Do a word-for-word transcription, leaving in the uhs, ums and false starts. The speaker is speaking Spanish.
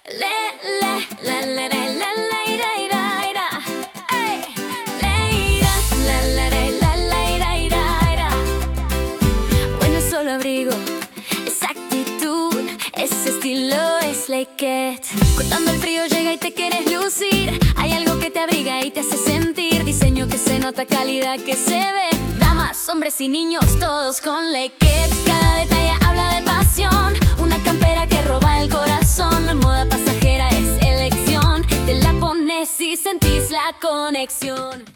Le, le, le, le, le, le, le, ira, ira, ira. Ey. Le, ira, le, le, le, le, le, ira, ira, ira. Bueno, es solo abrigo, esa actitud, ese estilo es like it. Cortando el frío llega y te quieres lucir. Hay algo que te abriga y te hace sentir. Diseño que se nota, calidad que se ve. Damas, hombres y niños, todos con like it. Cada detalle habla de pasión. Una campera que roba el corazón. La moda pasajera es elección. Te la pones y sentís la conexión.